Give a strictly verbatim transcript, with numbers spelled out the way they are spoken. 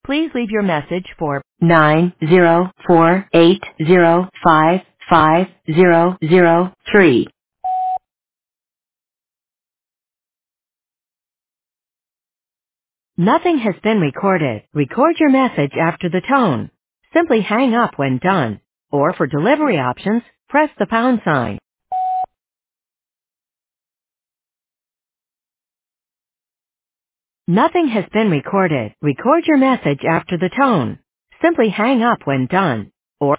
Please leave your message for nine zero four eight zero five five zero zero three. Nothing has been recorded. Record your message after the tone. Simply hang up when done. Or for delivery options, press the pound sign. Nothing has been recorded. Record your message after the tone. Simply hang up when done.